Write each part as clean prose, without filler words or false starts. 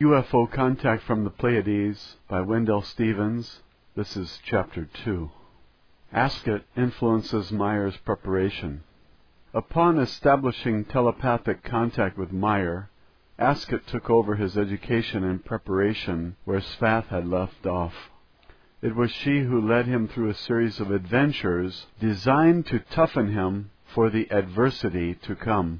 UFO Contact from the Pleiades by Wendell Stevens. This is Chapter 2. Ascot influences Meyer's preparation. Upon establishing telepathic contact with Meyer, Ascot took over his education and preparation where Svath had left off. It was she who led him through a series of adventures designed to toughen him for the adversity to come.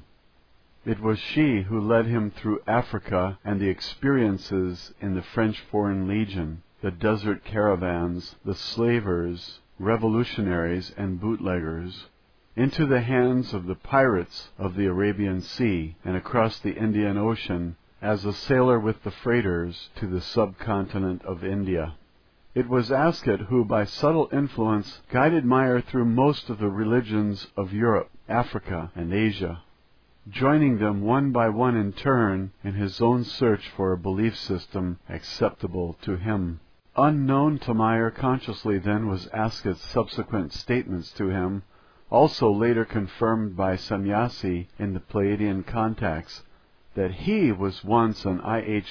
It was she who led him through Africa and the experiences in the French Foreign Legion, the desert caravans, the slavers, revolutionaries, and bootleggers, into the hands of the pirates of the Arabian Sea and across the Indian Ocean as a sailor with the freighters to the subcontinent of India. It was Ascot who, by subtle influence, guided Meyer through most of the religions of Europe, Africa, and Asia, joining them one by one in turn in his own search for a belief system acceptable to him. Unknown to Meyer consciously then was Ascot's subsequent statements to him, also later confirmed by Sannyasi in the Pleiadian contacts, that he was once an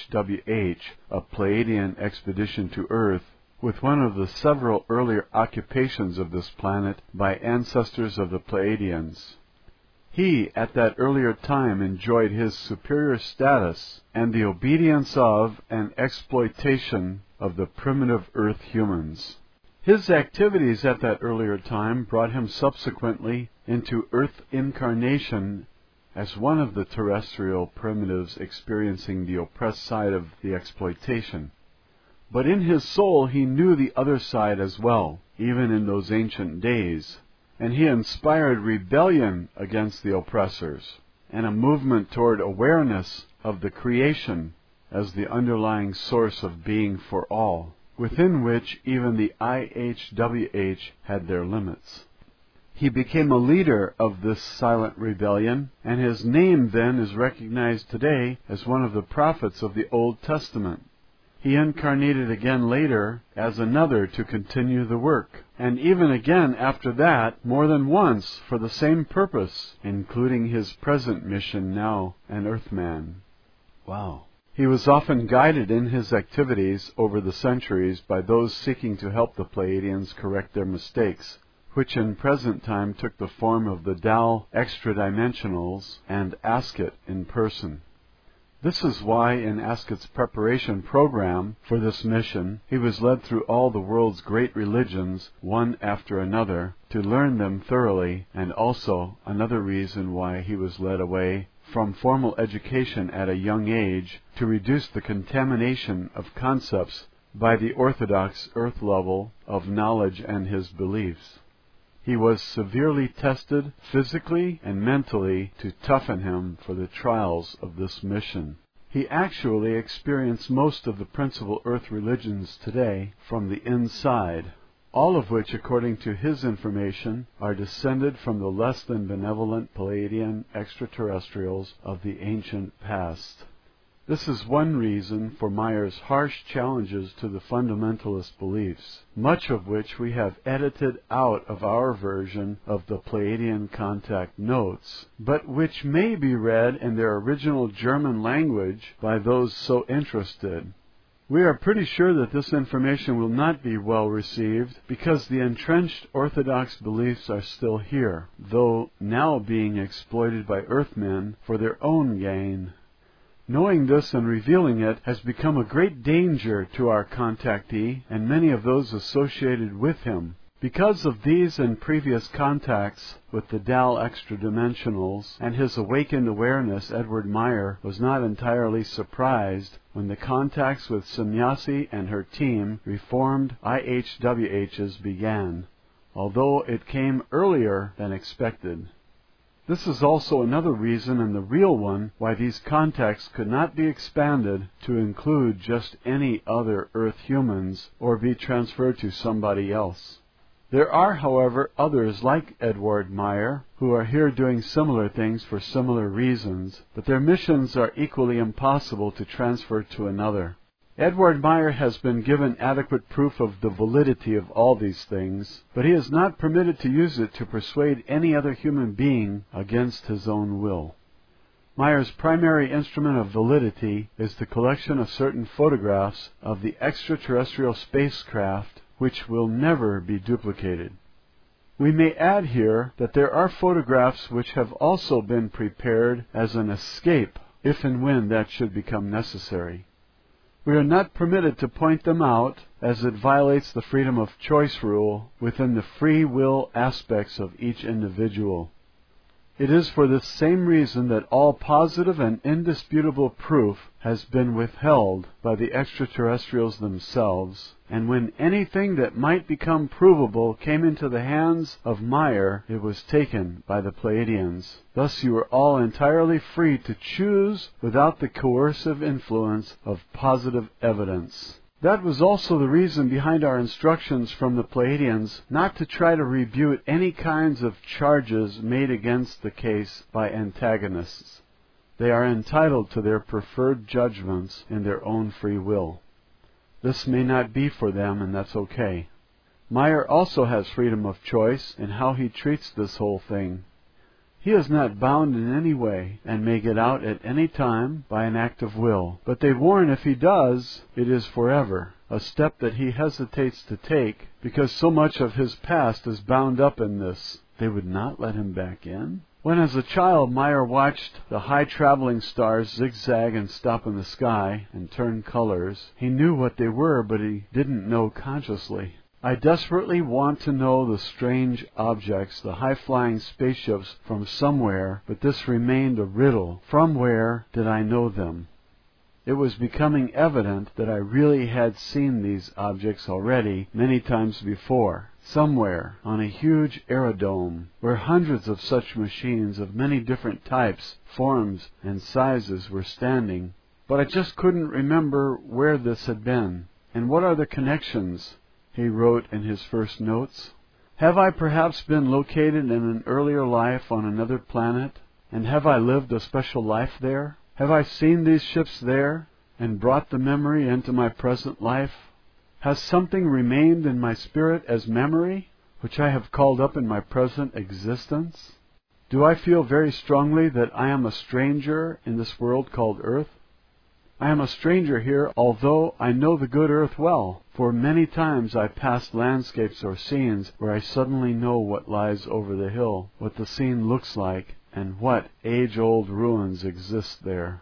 IHWH, a Pleiadian expedition to Earth, with one of the several earlier occupations of this planet by ancestors of the Pleiadians. He, at that earlier time, enjoyed his superior status and the obedience of and exploitation of the primitive Earth humans. His activities at that earlier time brought him subsequently into Earth incarnation as one of the terrestrial primitives experiencing the oppressed side of the exploitation. But in his soul he knew the other side as well, even in those ancient days. And he inspired rebellion against the oppressors, and a movement toward awareness of the creation as the underlying source of being for all, within which even the IHWH had their limits. He became a leader of this silent rebellion, and his name then is recognized today as one of the prophets of the Old Testament. He incarnated again later as another to continue the work, and even again after that, more than once, for the same purpose, including his present mission now, an Earthman. Wow. He was often guided in his activities over the centuries by those seeking to help the Pleiadians correct their mistakes, which in present time took the form of the Tao extra-dimensionals and Ascot in person. This is why in Ascot's preparation program for this mission, he was led through all the world's great religions, one after another, to learn them thoroughly, and also another reason why he was led away from formal education at a young age to reduce the contamination of concepts by the orthodox earth level of knowledge and his beliefs. He was severely tested physically and mentally to toughen him for the trials of this mission. He actually experienced most of the principal earth religions today from the inside, all of which, according to his information, are descended from the less than benevolent Pleiadian extraterrestrials of the ancient past. This is one reason for Meyer's harsh challenges to the fundamentalist beliefs, much of which we have edited out of our version of the Pleiadian Contact Notes, but which may be read in their original German language by those so interested. We are pretty sure that this information will not be well received because the entrenched orthodox beliefs are still here, though now being exploited by Earthmen for their own gain. Knowing this and revealing it has become a great danger to our contactee and many of those associated with him. Because of these and previous contacts with the Tao extra-dimensionals and his awakened awareness, Edward Meyer was not entirely surprised when the contacts with Sannyasi and her team, reformed IHWHs, began, although it came earlier than expected. This is also another reason, and the real one, why these contacts could not be expanded to include just any other Earth humans or be transferred to somebody else. There are, however, others like Edward Meyer who are here doing similar things for similar reasons, but their missions are equally impossible to transfer to another. Edward Meyer has been given adequate proof of the validity of all these things, but he is not permitted to use it to persuade any other human being against his own will. Meyer's primary instrument of validity is the collection of certain photographs of the extraterrestrial spacecraft which will never be duplicated. We may add here that there are photographs which have also been prepared as an escape, if and when that should become necessary. We are not permitted to point them out, as it violates the freedom of choice rule within the free will aspects of each individual. It is for this same reason that all positive and indisputable proof has been withheld by the extraterrestrials themselves, and when anything that might become provable came into the hands of Meyer, it was taken by the Pleiadians. Thus you are all entirely free to choose without the coercive influence of positive evidence. That was also the reason behind our instructions from the Pleiadians not to try to rebut any kinds of charges made against the case by antagonists. They are entitled to their preferred judgments in their own free will. This may not be for them, and that's okay. Meyer also has freedom of choice in how he treats this whole thing. He is not bound in any way, and may get out at any time by an act of will. But they warn if he does, it is forever, a step that he hesitates to take, because so much of his past is bound up in this. They would not let him back in? When as a child Meyer watched the high traveling stars zigzag and stop in the sky and turn colors, he knew what they were, but he didn't know consciously. I desperately want to know the strange objects, the high-flying spaceships from somewhere, but this remained a riddle. From where did I know them? It was becoming evident that I really had seen these objects already many times before, somewhere on a huge aerodrome, where hundreds of such machines of many different types, forms, and sizes were standing. But I just couldn't remember where this had been. And what are the connections? He wrote in his first notes. Have I perhaps been located in an earlier life on another planet? And have I lived a special life there? Have I seen these ships there and brought the memory into my present life? Has something remained in my spirit as memory, which I have called up in my present existence? Do I feel very strongly that I am a stranger in this world called Earth? I am a stranger here, although I know the good earth well, for many times I pass landscapes or scenes where I suddenly know what lies over the hill, what the scene looks like, and what age-old ruins exist there.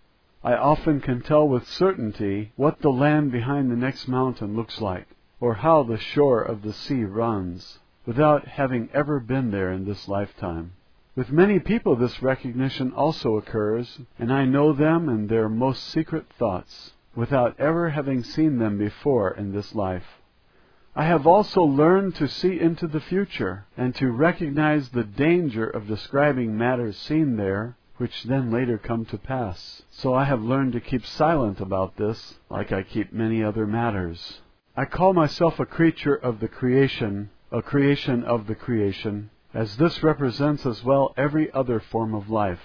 I often can tell with certainty what the land behind the next mountain looks like, or how the shore of the sea runs, without having ever been there in this lifetime. With many people this recognition also occurs, and I know them and their most secret thoughts, without ever having seen them before in this life. I have also learned to see into the future, and to recognize the danger of describing matters seen there, which then later come to pass. So I have learned to keep silent about this, like I keep many other matters. I call myself a creature of the creation, a creation of the creation, as this represents as well every other form of life.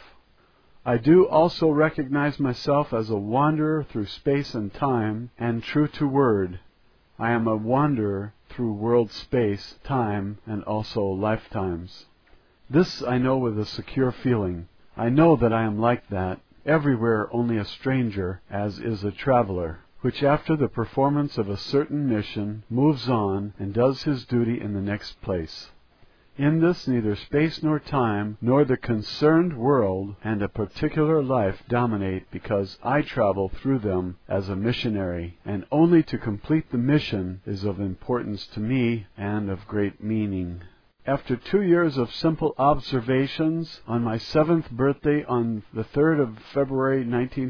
I do also recognize myself as a wanderer through space and time, and true to word. I am a wanderer through world, space, time, and also lifetimes. This I know with a secure feeling. I know that I am like that, everywhere only a stranger, as is a traveler, which after the performance of a certain mission moves on and does his duty in the next place. In this neither space nor time, nor the concerned world and a particular life dominate, because I travel through them as a missionary, and only to complete the mission is of importance to me and of great meaning. After 2 years of simple observations, on my 7th birthday on the 3rd of February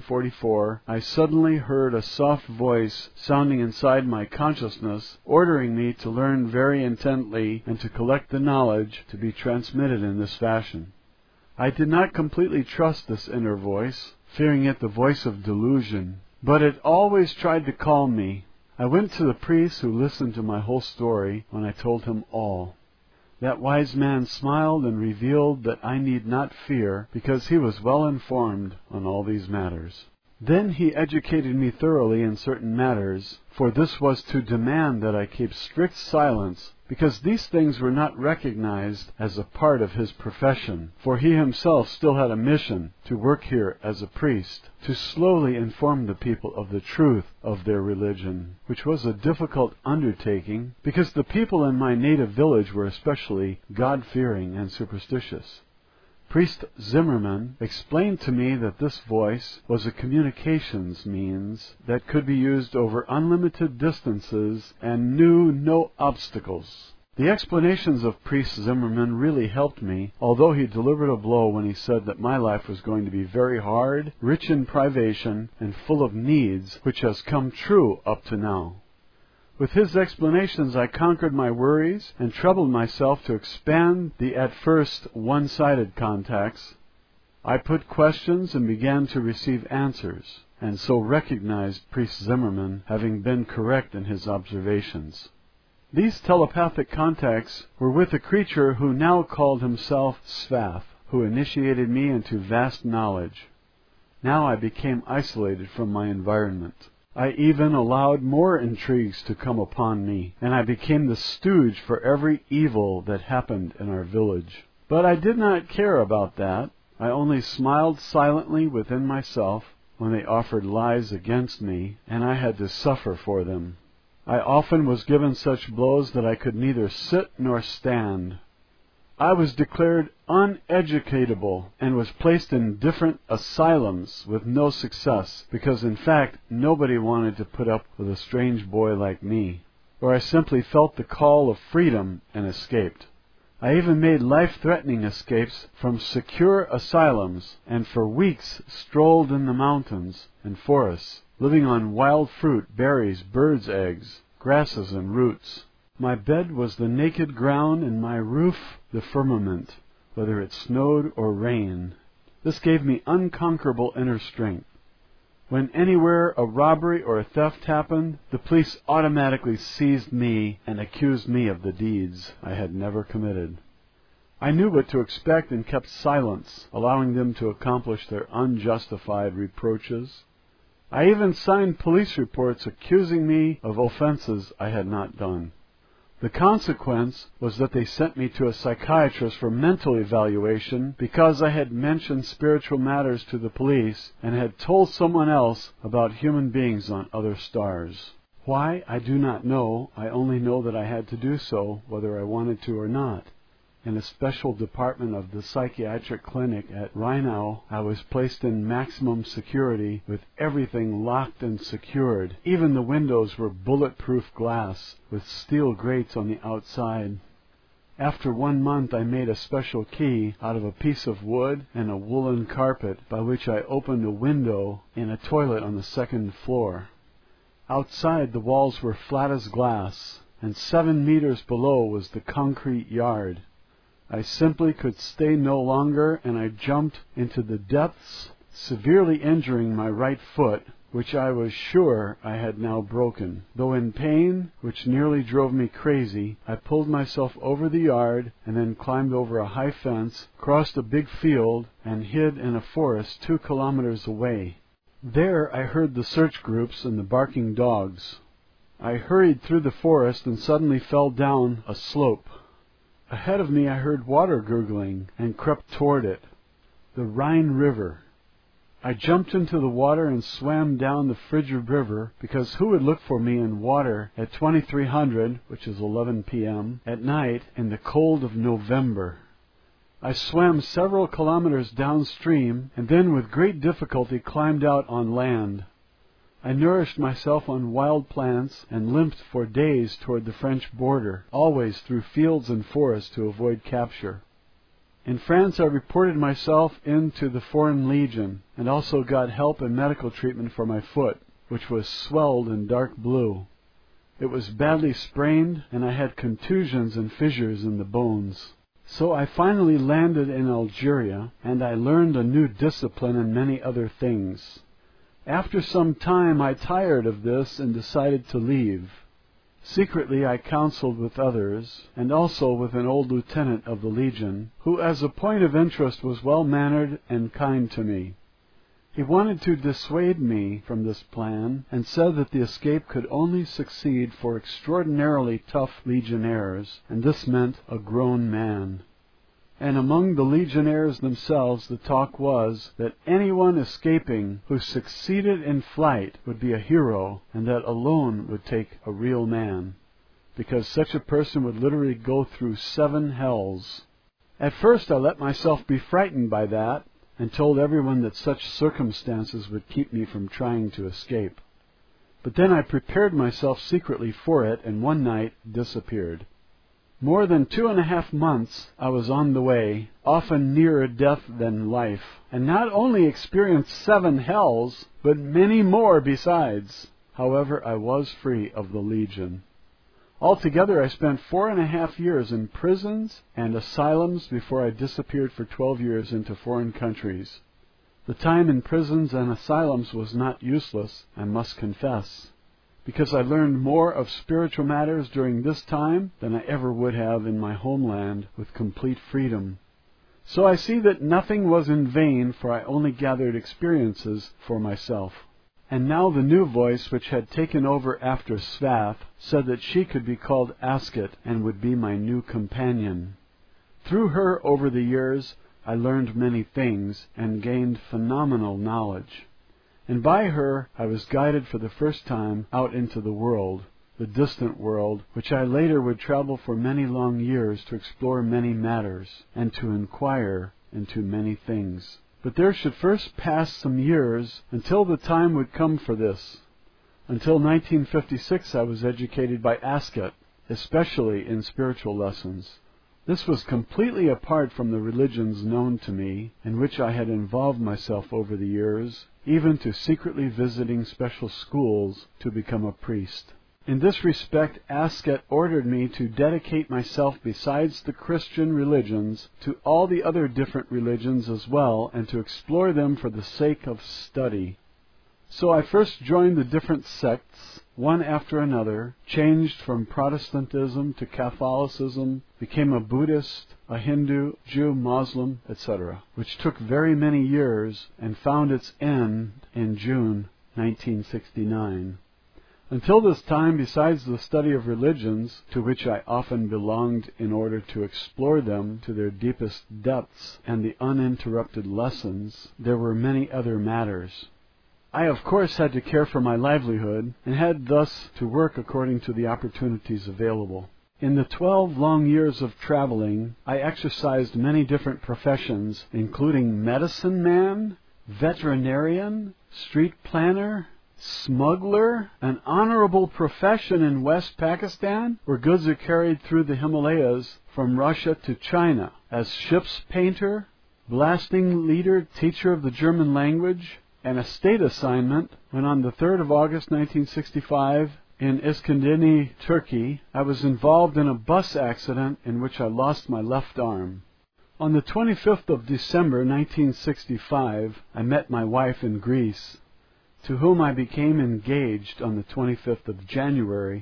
1944, I suddenly heard a soft voice sounding inside my consciousness, ordering me to learn very intently and to collect the knowledge to be transmitted in this fashion. I did not completely trust this inner voice, fearing it the voice of delusion, but it always tried to calm me. I went to the priest who listened to my whole story when I told him all. That wise man smiled and revealed that I need not fear, because he was well informed on all these matters. Then he educated me thoroughly in certain matters, for this was to demand that I keep strict silence because these things were not recognized as a part of his profession, for he himself still had a mission to work here as a priest, to slowly inform the people of the truth of their religion, which was a difficult undertaking, because the people in my native village were especially God-fearing and superstitious. Priest Zimmerman explained to me that this voice was a communications means that could be used over unlimited distances and knew no obstacles. The explanations of Priest Zimmerman really helped me, although he delivered a blow when he said that my life was going to be very hard, rich in privation, and full of needs, which has come true up to now. With his explanations, I conquered my worries and troubled myself to expand the at first one-sided contacts. I put questions and began to receive answers, and so recognized Priest Zimmerman having been correct in his observations. These telepathic contacts were with a creature who now called himself Svath, who initiated me into vast knowledge. Now I became isolated from my environment. I even allowed more intrigues to come upon me, and I became the stooge for every evil that happened in our village. But I did not care about that. I only smiled silently within myself when they offered lies against me, and I had to suffer for them. I often was given such blows that I could neither sit nor stand. I was declared uneducatable and was placed in different asylums with no success, because in fact nobody wanted to put up with a strange boy like me, or I simply felt the call of freedom and escaped. I even made life-threatening escapes from secure asylums, and for weeks strolled in the mountains and forests, living on wild fruit, berries, birds' eggs, grasses, and roots. My bed was the naked ground, and my roof the firmament, whether it snowed or rained. This gave me unconquerable inner strength. When anywhere a robbery or a theft happened, the police automatically seized me and accused me of the deeds I had never committed. I knew what to expect and kept silence, allowing them to accomplish their unjustified reproaches. I even signed police reports accusing me of offenses I had not done. The consequence was that they sent me to a psychiatrist for mental evaluation because I had mentioned spiritual matters to the police and had told someone else about human beings on other stars. Why, I do not know. I only know that I had to do so, whether I wanted to or not. In a special department of the psychiatric clinic at Rheinau, I was placed in maximum security with everything locked and secured. Even the windows were bulletproof glass with steel grates on the outside. After 1 month, I made a special key out of a piece of wood and a woolen carpet by which I opened a window in a toilet on the 2nd floor. Outside, the walls were flat as glass, and 7 meters below was the concrete yard. I simply could stay no longer, and I jumped into the depths, severely injuring my right foot, which I was sure I had now broken. Though in pain, which nearly drove me crazy, I pulled myself over the yard and then climbed over a high fence, crossed a big field, and hid in a forest 2 kilometers away. There I heard the search groups and the barking dogs. I hurried through the forest and suddenly fell down a slope. Ahead of me I heard water gurgling and crept toward it. The Rhine River. I jumped into the water and swam down the frigid river, because who would look for me in water at 2300, which is 11 p.m., at night in the cold of November? I swam several kilometers downstream and then with great difficulty climbed out on land. I nourished myself on wild plants and limped for days toward the French border, always through fields and forests to avoid capture. In France, I reported myself into the Foreign Legion and also got help and medical treatment for my foot, which was swelled and dark blue. It was badly sprained, and I had contusions and fissures in the bones. So I finally landed in Algeria, and I learned a new discipline and many other things. After some time, I tired of this and decided to leave. Secretly, I counseled with others, and also with an old lieutenant of the Legion, who as a point of interest was well-mannered and kind to me. He wanted to dissuade me from this plan and said that the escape could only succeed for extraordinarily tough legionnaires, and this meant a grown man. And among the legionnaires themselves the talk was that anyone escaping who succeeded in flight would be a hero, and that alone would take a real man, because such a person would literally go through 7 hells. At first I let myself be frightened by that, and told everyone that such circumstances would keep me from trying to escape. But then I prepared myself secretly for it, and one night disappeared. More than 2.5 months I was on the way, often nearer death than life, and not only experienced 7 hells, but many more besides. However, I was free of the legion. Altogether, I spent 4.5 years in prisons and asylums before I disappeared for 12 years into foreign countries. The time in prisons and asylums was not useless, I must confess, because I learned more of spiritual matters during this time than I ever would have in my homeland with complete freedom. So I see that nothing was in vain, for I only gathered experiences for myself. And now the new voice, which had taken over after Svath, said that she could be called Asket and would be my new companion. Through her, over the years, I learned many things and gained phenomenal knowledge. And by her, I was guided for the first time out into the world, the distant world, which I later would travel for many long years to explore many matters and to inquire into many things. But there should first pass some years until the time would come for this. Until 1956 I was educated by Asket, especially in spiritual lessons. This was completely apart from the religions known to me, in which I had involved myself over the years, even to secretly visiting special schools to become a priest. In this respect, Asket ordered me to dedicate myself, besides the Christian religions, to all the other different religions as well, and to explore them for the sake of study. So I first joined the different sects, one after another, changed from Protestantism to Catholicism, became a Buddhist, a Hindu, Jew, Muslim, etc., which took very many years and found its end in June 1969. Until this time, besides the study of religions, to which I often belonged in order to explore them to their deepest depths and the uninterrupted lessons, there were many other matters. I, of course, had to care for my livelihood, and had thus to work according to the opportunities available. In the 12 long years of traveling, I exercised many different professions, including medicine man, veterinarian, street planner, smuggler, an honorable profession in West Pakistan, where goods are carried through the Himalayas from Russia to China, as ship's painter, blasting leader, teacher of the German language, and a state assignment when on the 3rd of August 1965, in Iskenderi, Turkey, I was involved in a bus accident in which I lost my left arm. On the 25th of December 1965, I met my wife in Greece, to whom I became engaged on the 25th of January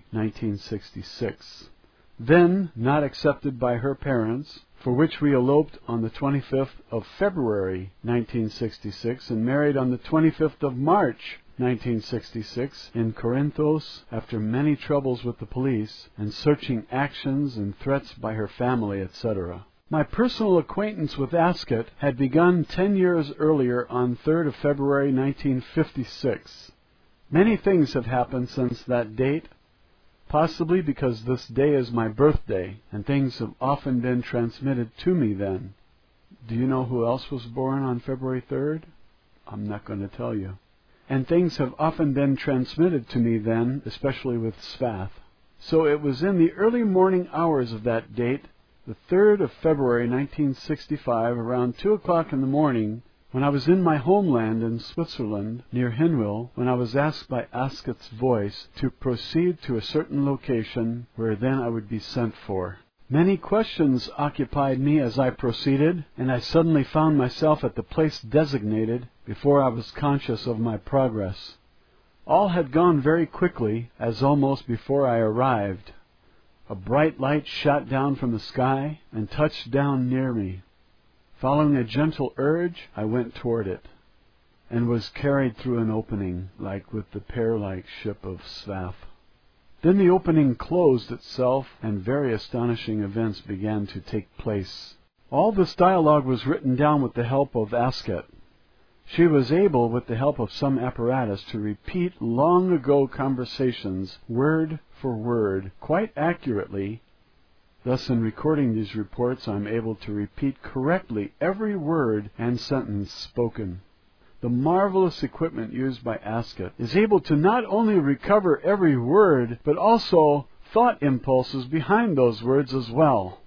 1966. Then, not accepted by her parents, for which we eloped on the 25th of February 1966 and married on the 25th of March 1966 in Corinthos, after many troubles with the police and searching actions and threats by her family, etc. My personal acquaintance with Asket had begun 10 years earlier on 3rd of February 1956. Many things have happened since that date, possibly because this day is my birthday, and things have often been transmitted to me then. Do you know who else was born on February 3rd? I'm not going to tell you. And things have often been transmitted to me then, especially with Svath. So it was in the early morning hours of that date, the 3rd of February 1965, around 2 o'clock in the morning, when I was in my homeland in Switzerland, near Hinwil, when I was asked by Asket's voice to proceed to a certain location where then I would be sent for. Many questions occupied me as I proceeded, and I suddenly found myself at the place designated before I was conscious of my progress. All had gone very quickly, as almost before I arrived. A bright light shot down from the sky and touched down near me. Following a gentle urge, I went toward it. and was carried through an opening, like with the pear-like ship of Svaf. Then the opening closed itself, and very astonishing events began to take place. All this dialogue was written down with the help of Asket. She was able, with the help of some apparatus, to repeat long-ago conversations, word for word, quite accurately. Thus, in recording these reports, I am able to repeat correctly every word and sentence spoken. The marvelous equipment used by Asket is able to not only recover every word, but also thought impulses behind those words as well.